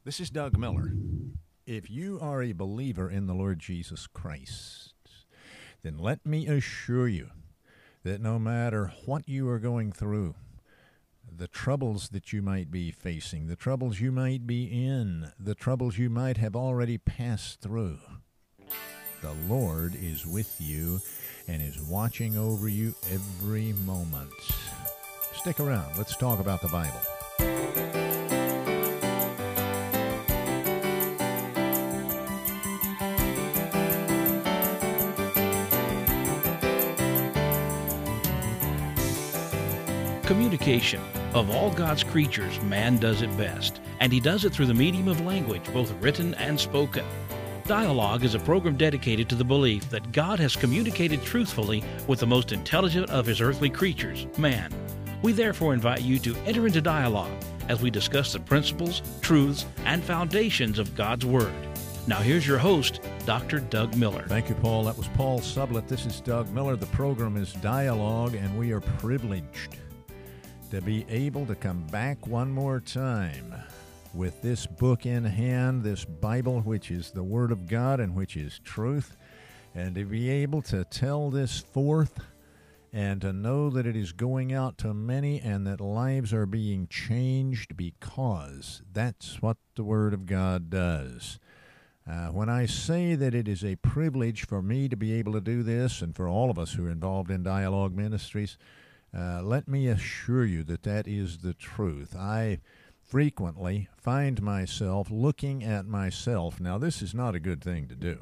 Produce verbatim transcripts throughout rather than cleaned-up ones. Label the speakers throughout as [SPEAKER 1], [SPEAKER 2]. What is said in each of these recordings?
[SPEAKER 1] This is Doug Miller. If you are a believer in the Lord Jesus Christ, then let me assure you that no matter what you are going through, the troubles that you might be facing, the troubles you might be in, the troubles you might have already passed through, the Lord is with you and is watching over you every moment. Stick around. Let's talk about the Bible.
[SPEAKER 2] Communication. Of all God's creatures, man does it best, and he does it through the medium of language, both written and spoken. Dialogue is a program dedicated to the belief that God has communicated truthfully with the most intelligent of his earthly creatures, man. We therefore invite you to enter into dialogue as we discuss the principles, truths, and foundations of God's Word. Now here's your host, Doctor Doug Miller.
[SPEAKER 1] Thank you, Paul. That was Paul Sublett. This is Doug Miller. The program is Dialogue, and we are privileged to be able to come back one more time with this book in hand, this Bible, which is the Word of God and which is truth, and to be able to tell this forth and to know that it is going out to many and that lives are being changed, because that's what the Word of God does. Uh, when I say that it is a privilege for me to be able to do this, and for all of us who are involved in Dialogue Ministries, Uh, let me assure you that that is the truth. I frequently find myself looking at myself. Now, this is not a good thing to do,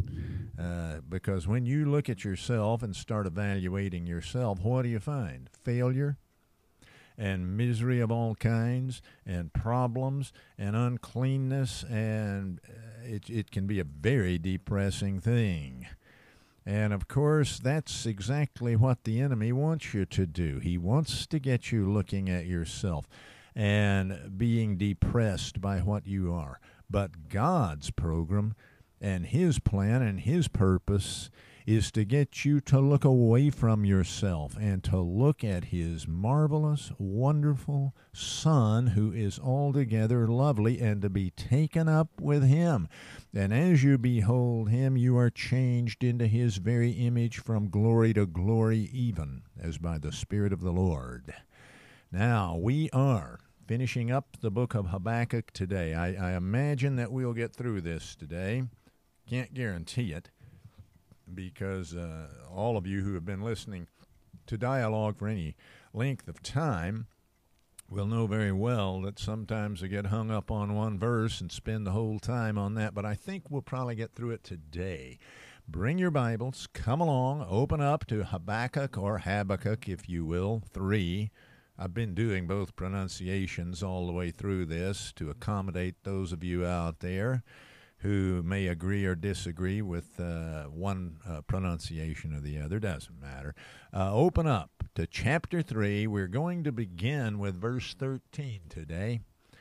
[SPEAKER 1] uh, because when you look at yourself and start evaluating yourself, what do you find? Failure and misery of all kinds and problems and uncleanness, and uh, it, it can be a very depressing thing. And, of course, that's exactly what the enemy wants you to do. He wants to get you looking at yourself and being depressed by what you are. But God's program and His plan and His purpose is to get you to look away from yourself and to look at His marvelous, wonderful Son, who is altogether lovely, and to be taken up with Him. And as you behold Him, you are changed into His very image from glory to glory, even as by the Spirit of the Lord. Now, we are finishing up the book of Habakkuk today. I, I imagine that we'll get through this today. Can't guarantee it, because uh, all of you who have been listening to Dialogue for any length of time will know very well that sometimes I get hung up on one verse and spend the whole time on that, but I think we'll probably get through it today. Bring your Bibles, come along, open up to Habakkuk, or Habakkuk, if you will, three. I've been doing both pronunciations all the way through this to accommodate those of you out there who may agree or disagree with uh, one uh, pronunciation or the other. Doesn't matter. Uh, open up to chapter three. We're going to begin with verse thirteen today.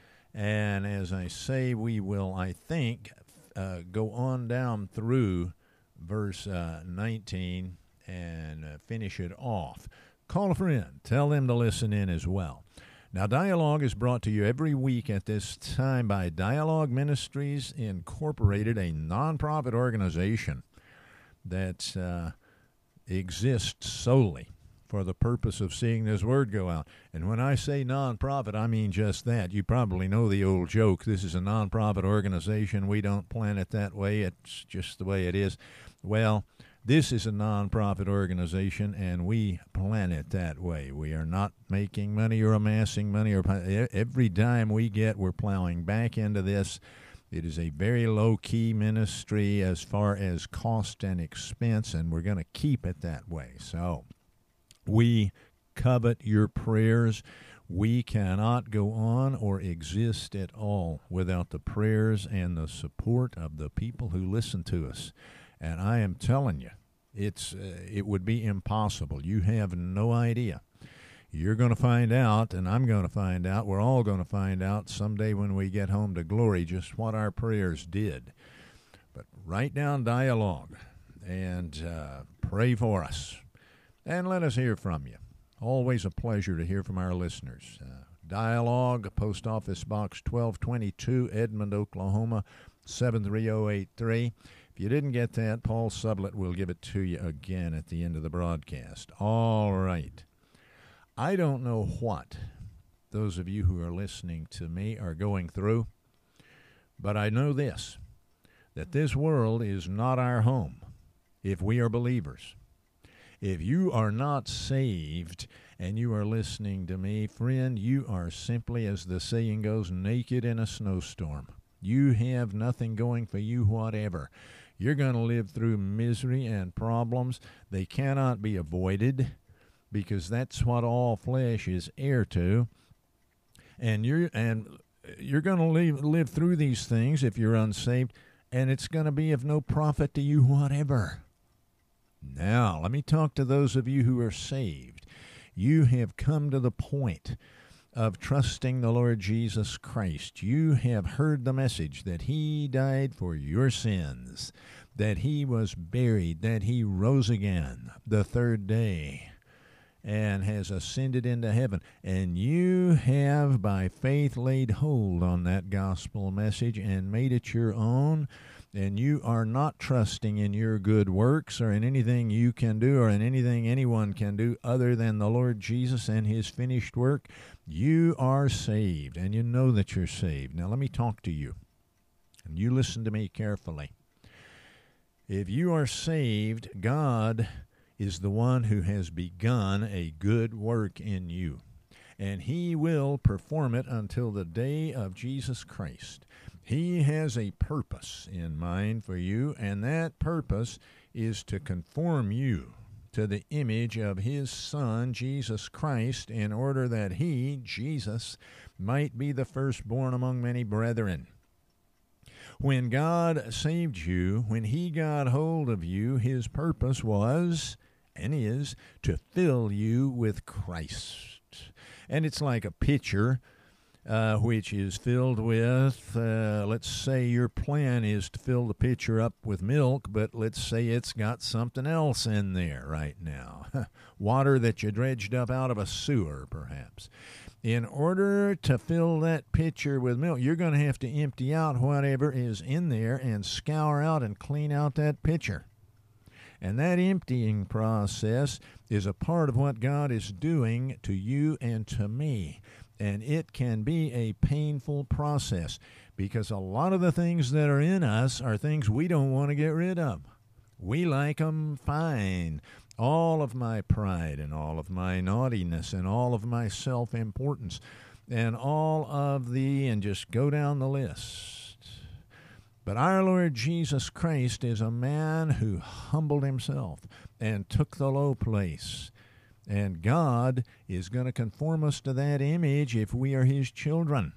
[SPEAKER 1] And as I say, we will, I think, uh, go on down through verse uh, nineteen and uh, finish it off. Call a friend. Tell them to listen in as well. Now, Dialogue is brought to you every week at this time by Dialogue Ministries Incorporated, a nonprofit organization that uh, exists solely for the purpose of seeing this word go out. And when I say nonprofit, I mean just that. You probably know the old joke, this is a nonprofit organization. We don't plan it that way. It's just the way it is. Well, this is a nonprofit organization, and we plan it that way. We are not making money or amassing money. Or every dime we get, we're plowing back into this. It is a very low-key ministry as far as cost and expense, and we're going to keep it that way. So we covet your prayers. We cannot go on or exist at all without the prayers and the support of the people who listen to us. And I am telling you, it's uh, it would be impossible. You have no idea. You're going to find out, and I'm going to find out, we're all going to find out someday when we get home to glory just what our prayers did. But write down Dialogue and uh, pray for us. And let us hear from you. Always a pleasure to hear from our listeners. Uh, Dialogue, Post Office Box twelve twenty-two, Edmond, Oklahoma, seven three zero eight three. If you didn't get that, Paul Sublett will give it to you again at the end of the broadcast. All right. I don't know what those of you who are listening to me are going through, but I know this, that this world is not our home if we are believers. If you are not saved and you are listening to me, friend, you are simply, as the saying goes, naked in a snowstorm. You have nothing going for you whatever. You're going to live through misery and problems. They cannot be avoided because that's what all flesh is heir to. And you're and you're going to live, live through these things if you're unsaved, and it's going to be of no profit to you whatever. Now, let me talk to those of you who are saved. You have come to the point of trusting the Lord Jesus Christ. You have heard the message that he died for your sins, that he was buried, that he rose again the third day, and has ascended into heaven. And you have, by faith, laid hold on that gospel message and made it your own. And you are not trusting in your good works or in anything you can do or in anything anyone can do other than the Lord Jesus and his finished work. You are saved, and you know that you're saved. Now let me talk to you, and you listen to me carefully. If you are saved, God is the one who has begun a good work in you, and he will perform it until the day of Jesus Christ. He has a purpose in mind for you, and that purpose is to conform you to the image of his Son, Jesus Christ, in order that he, Jesus, might be the firstborn among many brethren. When God saved you, when he got hold of you, his purpose was, and is, to fill you with Christ. And it's like a pitcher Uh, which is filled with, uh, let's say your plan is to fill the pitcher up with milk, but let's say it's got something else in there right now. Water that you dredged up out of a sewer, perhaps. In order to fill that pitcher with milk, you're going to have to empty out whatever is in there and scour out and clean out that pitcher. And that emptying process is a part of what God is doing to you and to me. And it can be a painful process because a lot of the things that are in us are things we don't want to get rid of. We like them fine. All of my pride and all of my naughtiness and all of my self-importance and all of the, and just go down the list. But our Lord Jesus Christ is a man who humbled himself and took the low place. And God is going to conform us to that image if we are his children.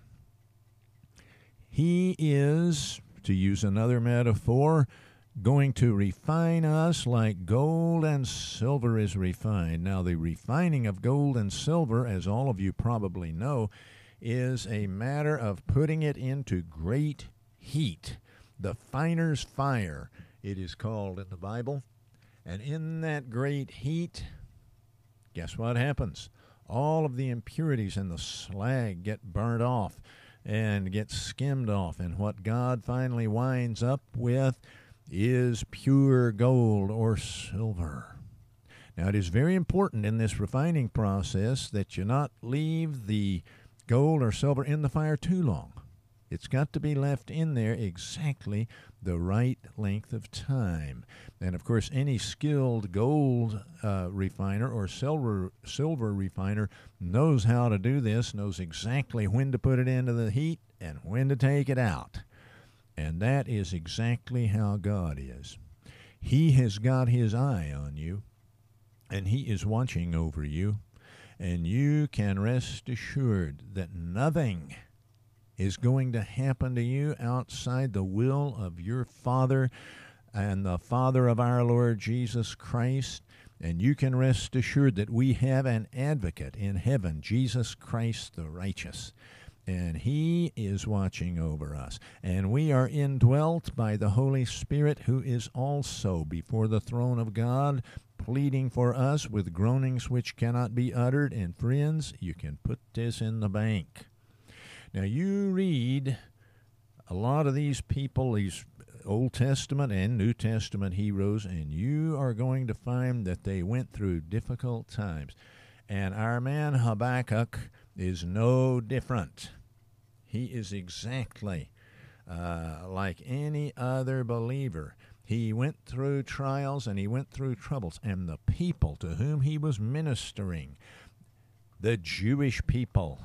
[SPEAKER 1] He is, to use another metaphor, going to refine us like gold and silver is refined. Now, the refining of gold and silver, as all of you probably know, is a matter of putting it into great heat. The finer's fire, it is called in the Bible. And in that great heat, guess what happens? All of the impurities and the slag get burnt off and get skimmed off. And what God finally winds up with is pure gold or silver. Now, it is very important in this refining process that you not leave the gold or silver in the fire too long. It's got to be left in there exactly the right length of time. And, of course, any skilled gold uh, refiner or silver silver refiner knows how to do this, knows exactly when to put it into the heat and when to take it out. And that is exactly how God is. He has got his eye on you, and he is watching over you, and you can rest assured that nothing is going to happen to you outside the will of your Father and the Father of our Lord Jesus Christ. And you can rest assured that we have an advocate in heaven, Jesus Christ the righteous. And he is watching over us. And we are indwelt by the Holy Spirit, who is also before the throne of God, pleading for us with groanings which cannot be uttered. And friends, you can put this in the bank. Now you read a lot of these people, these Old Testament and New Testament heroes, and you are going to find that they went through difficult times. And our man Habakkuk is no different. He is exactly uh, like any other believer. He went through trials and he went through troubles. And the people to whom he was ministering, the Jewish people,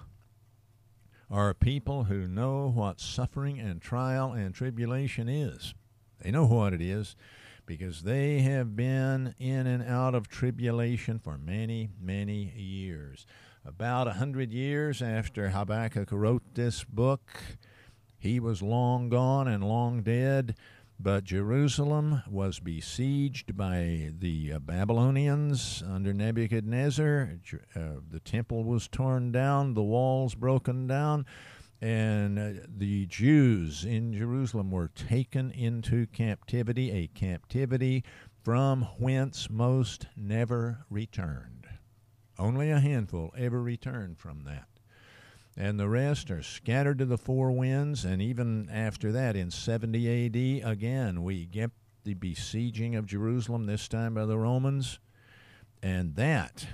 [SPEAKER 1] are people who know what suffering and trial and tribulation is. They know what it is because they have been in and out of tribulation for many, many years. About a hundred years after Habakkuk wrote this book, he was long gone and long dead, but Jerusalem was besieged by the uh, Babylonians under Nebuchadnezzar. Uh, the temple was torn down, the walls broken down, and uh, the Jews in Jerusalem were taken into captivity, a captivity from whence most never returned. Only a handful ever returned from that. And the rest are scattered to the four winds, and even after that, in seventy A D, again, we get the besieging of Jerusalem, this time by the Romans, and that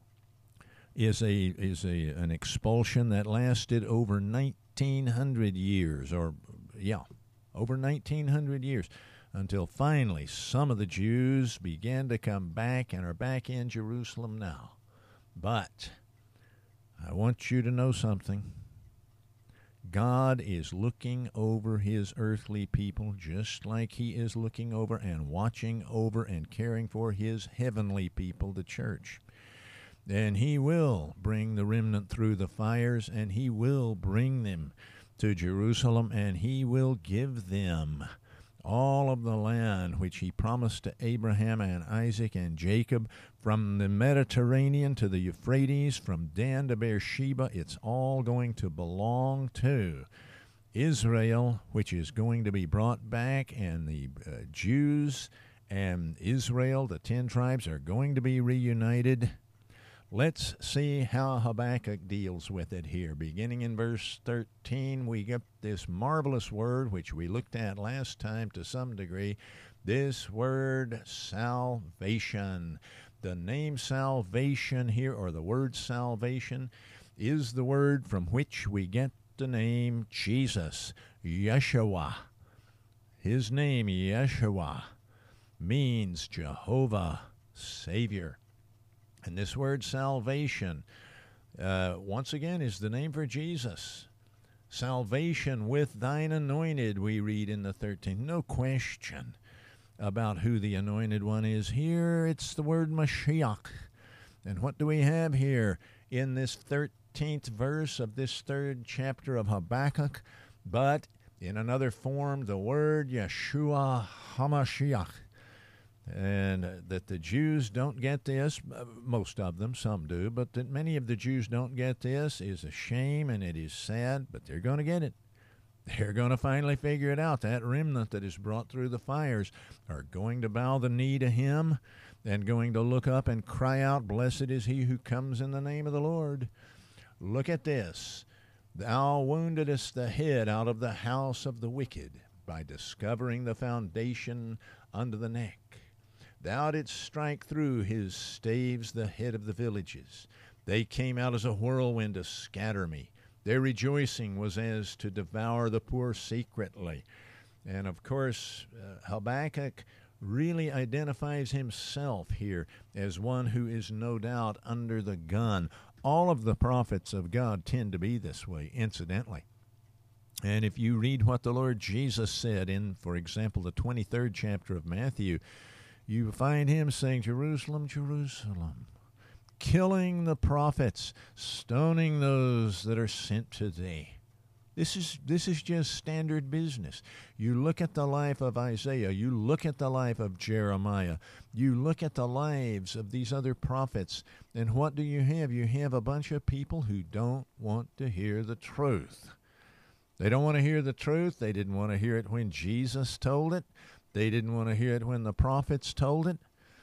[SPEAKER 1] is a is a an expulsion that lasted over nineteen hundred years, or, yeah, over nineteen hundred years, until finally some of the Jews began to come back and are back in Jerusalem now. But I want you to know something. God is looking over his earthly people just like he is looking over and watching over and caring for his heavenly people, the church. And he will bring the remnant through the fires, and he will bring them to Jerusalem, and he will give them all of the land which he promised to Abraham and Isaac and Jacob, from the Mediterranean to the Euphrates, from Dan to Beersheba. It's all going to belong to Israel, which is going to be brought back, and the uh, Jews and Israel, the ten tribes, are going to be reunited. Let's see how Habakkuk deals with it here. Beginning in verse thirteen, we get this marvelous word, which we looked at last time to some degree, this word salvation. The name salvation here, or the word salvation, is the word from which we get the name Jesus, Yeshua. His name, Yeshua, means Jehovah Savior. And this word salvation, uh, once again, is the name for Jesus. Salvation with thine anointed, we read in the thirteenth. No question about who the anointed one is. Here it's the word Mashiach. And what do we have here in this thirteenth verse of this third chapter of Habakkuk? But in another form, the word Yeshua HaMashiach. And that the Jews don't get this, most of them, some do, but that many of the Jews don't get this is a shame, and it is sad, but they're going to get it. They're going to finally figure it out. That remnant that is brought through the fires are going to bow the knee to him and going to look up and cry out, "Blessed is he who comes in the name of the Lord." Look at this. Thou woundedest the head out of the house of the wicked by discovering the foundation under the neck. Thou didst strike through his staves the head of the villages. They came out as a whirlwind to scatter me. Their rejoicing was as to devour the poor secretly. And of course, uh, Habakkuk really identifies himself here as one who is no doubt under the gun. All of the prophets of God tend to be this way, incidentally. And if you read what the Lord Jesus said in, for example, the twenty-third chapter of Matthew, you find him saying, "Jerusalem, Jerusalem, killing the prophets, stoning those that are sent to thee." This is this is just standard business. You look at the life of Isaiah, you look at the life of Jeremiah, you look at the lives of these other prophets, and what do you have? You have a bunch of people who don't want to hear the truth. They don't want to hear the truth. They didn't want to hear it when Jesus told it. They didn't want to hear it when the prophets told it.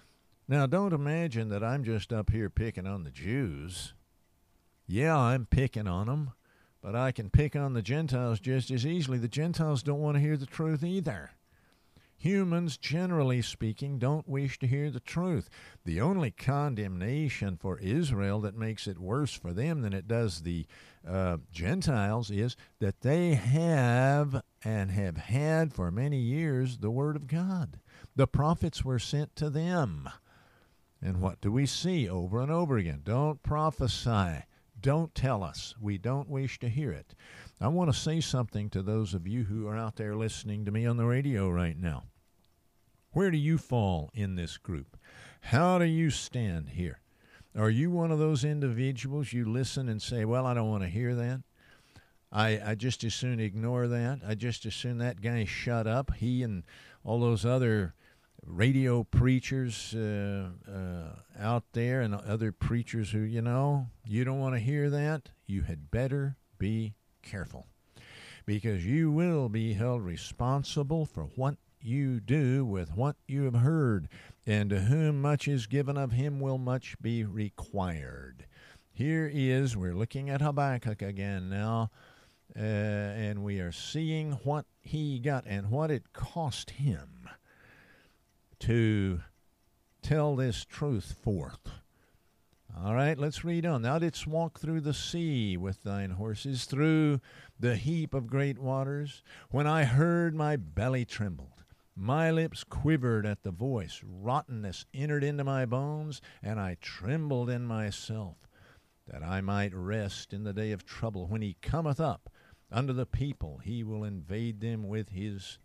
[SPEAKER 1] Now, don't imagine that I'm just up here picking on the Jews. Yeah, I'm picking on them, but I can pick on the Gentiles just as easily. The Gentiles don't want to hear the truth either. Humans, generally speaking, don't wish to hear the truth. The only condemnation for Israel that makes it worse for them than it does the uh, Gentiles is that they have and have had for many years the Word of God. The prophets were sent to them. And what do we see over and over again? Don't prophesy. Don't tell us. We don't wish to hear it. I want to say something to those of you who are out there listening to me on the radio right now. Where do you fall in this group? How do you stand here? Are you one of those individuals you listen and say, well, I don't want to hear that? I, I just as soon ignore that. I just as soon that guy shut up. He and all those other radio preachers uh, uh, out there and other preachers who, you know, you don't want to hear that, you had better be careful, because you will be held responsible for what you do with what you have heard, and to whom much is given, of him will much be required. Here is, we're looking at Habakkuk again now, uh, and we are seeing what he got and what it cost him to tell this truth forth. All right, let's read on. Thou didst walk through the sea with thine horses, through the heap of great waters. When I heard, my belly trembled. My lips quivered at the voice. Rottenness entered into my bones, and I trembled in myself, that I might rest in the day of trouble. When he cometh up unto the people, he will invade them with his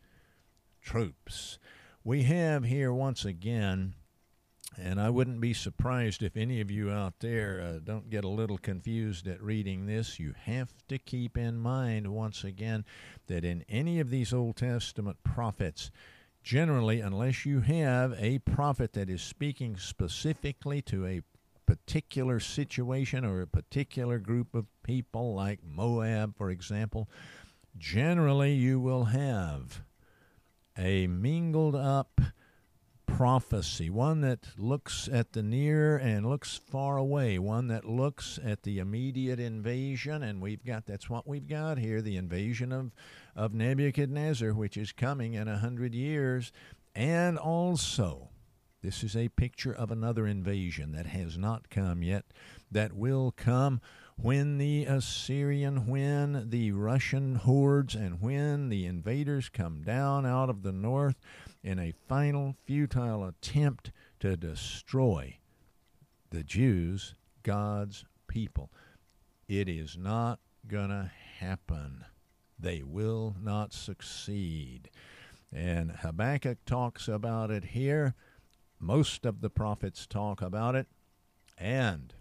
[SPEAKER 1] troops. We have here once again, and I wouldn't be surprised if any of you out there uh, don't get a little confused at reading this. You have to keep in mind once again that in any of these Old Testament prophets, generally, unless you have a prophet that is speaking specifically to a particular situation or a particular group of people, like Moab, for example, generally you will have a mingled up prophecy, one that looks at the near and looks far away, one that looks at the immediate invasion, and we've got, that's what we've got here, the invasion of, of Nebuchadnezzar, which is coming in a hundred years, and also, this is a picture of another invasion that has not come yet, that will come when the Assyrian, when the Russian hordes, and when the invaders come down out of the north in a final futile attempt to destroy the Jews, God's people. It is not going to happen. They will not succeed. And Habakkuk talks about it here. Most of the prophets talk about it. And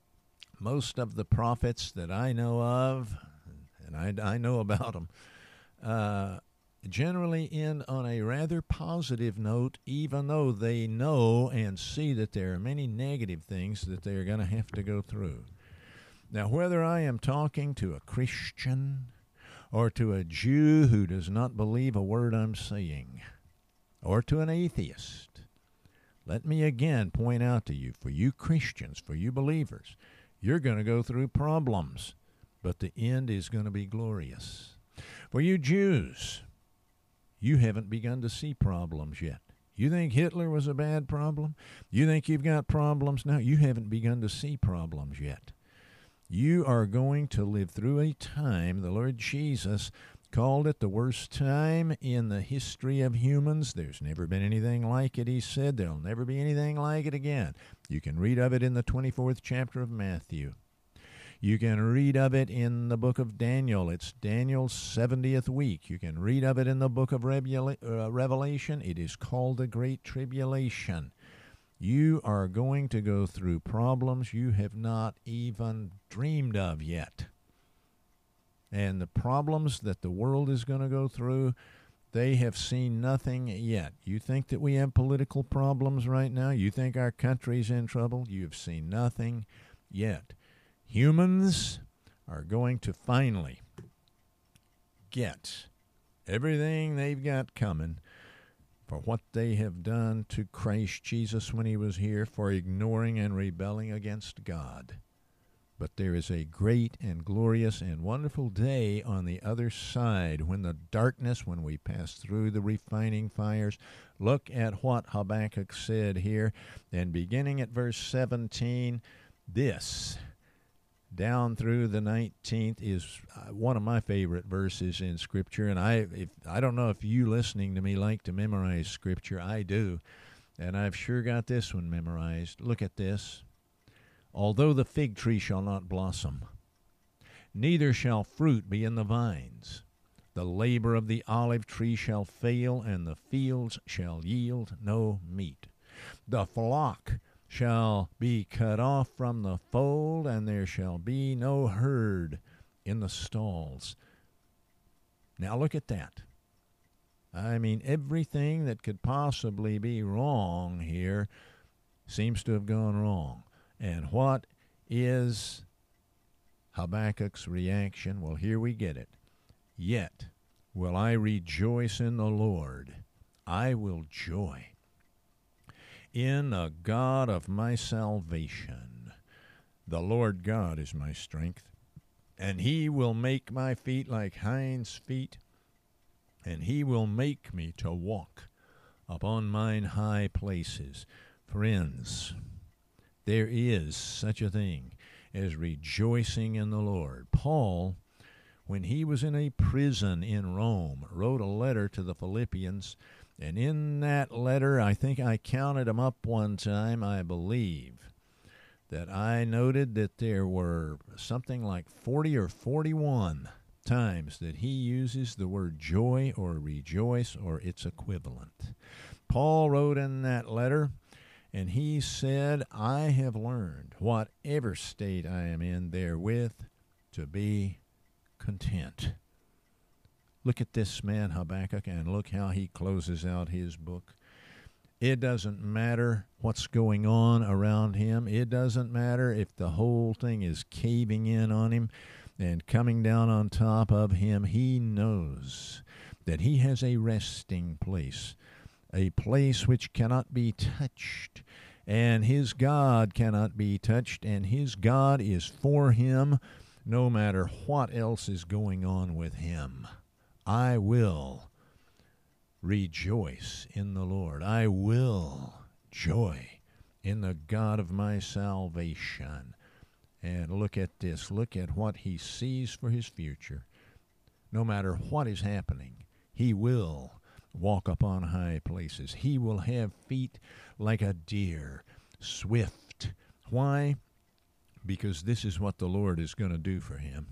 [SPEAKER 1] most of the prophets that I know of, and I, I know about them, uh, generally end on a rather positive note, even though they know and see that there are many negative things that they're going to have to go through. Now, whether I am talking to a Christian or to a Jew who does not believe a word I'm saying, or to an atheist, let me again point out to you, for you Christians, for you believers, you're going to go through problems, but the end is going to be glorious. For you Jews, you haven't begun to see problems yet. You think Hitler was a bad problem? You think you've got problems now? You haven't begun to see problems yet. You are going to live through a time, the Lord Jesus called it the worst time in the history of humans. There's never been anything like it, he said. There'll never be anything like it again. You can read of it in the twenty-fourth chapter of Matthew. You can read of it in the book of Daniel. It's Daniel's seventieth week. You can read of it in the book of Revelation. It is called the Great Tribulation. You are going to go through problems you have not even dreamed of yet. And the problems that the world is going to go through, they have seen nothing yet. You think that we have political problems right now? You think our country's in trouble? You have seen nothing yet. Humans are going to finally get everything they've got coming for what they have done to Christ Jesus when he was here, for ignoring and rebelling against God. But there is a great and glorious and wonderful day on the other side, when the darkness, when we pass through the refining fires. Look at what Habakkuk said here, and beginning at verse seventeen, this down through the nineteenth is one of my favorite verses in Scripture. And I if, I don't know if you listening to me like to memorize Scripture. I do. And I've sure got this one memorized. Look at this. Although the fig tree shall not blossom, neither shall fruit be in the vines, the labor of the olive tree shall fail, and the fields shall yield no meat. The flock shall be cut off from the fold, and there shall be no herd in the stalls. Now look at that. I mean, everything that could possibly be wrong here seems to have gone wrong. And what is Habakkuk's reaction? Well, here we get it. Yet will I rejoice in the Lord. I will joy in the God of my salvation. The Lord God is my strength, and he will make my feet like hinds' feet, and he will make me to walk upon mine high places. Friends, there is such a thing as rejoicing in the Lord. Paul, when he was in a prison in Rome, wrote a letter to the Philippians, and in that letter, I think I counted them up one time, I believe, that I noted that there were something like forty or forty-one times that he uses the word joy or rejoice or its equivalent. Paul wrote in that letter, and he said, I have learned, whatever state I am in therewith, to be content. Look at this man, Habakkuk, and look how he closes out his book. It doesn't matter what's going on around him. It doesn't matter if the whole thing is caving in on him and coming down on top of him. He knows that he has a resting place, a place which cannot be touched, and his God cannot be touched, and his God is for him no matter what else is going on with him. I will rejoice in the Lord. I will joy in the God of my salvation. And look at this. Look at what he sees for his future. No matter what is happening, he will walk upon high places. He will have feet like a deer, swift. Why? Because this is what the Lord is going to do for him.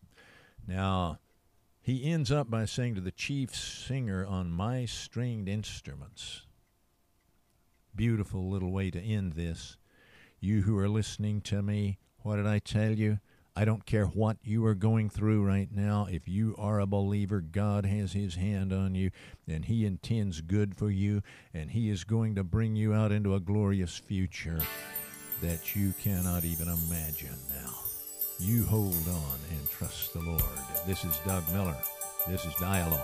[SPEAKER 1] Now, he ends up by saying to the chief singer on my stringed instruments. Beautiful little way to end this. You who are listening to me, what did I tell you? I don't care what you are going through right now. If you are a believer, God has his hand on you, and he intends good for you, and he is going to bring you out into a glorious future that you cannot even imagine now. You hold on and trust the Lord. This is Doug Miller. This is Dialogue.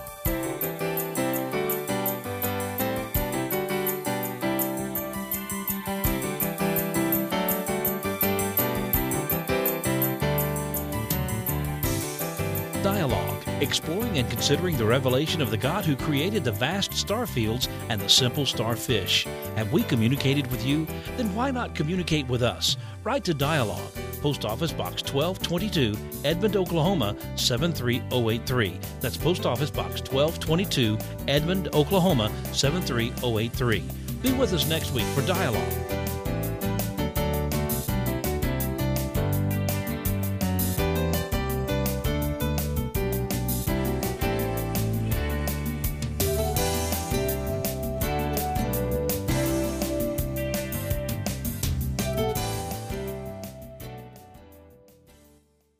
[SPEAKER 2] Dialogue, exploring and considering the revelation of the God who created the vast star fields and the simple starfish. Have we communicated with you? Then why not communicate with us? Write to Dialogue, Post Office Box twelve twenty-two, Edmond, Oklahoma seven three zero eight three. That's Post Office Box twelve twenty-two, Edmond, Oklahoma seven three zero eight three. Be with us next week for Dialogue.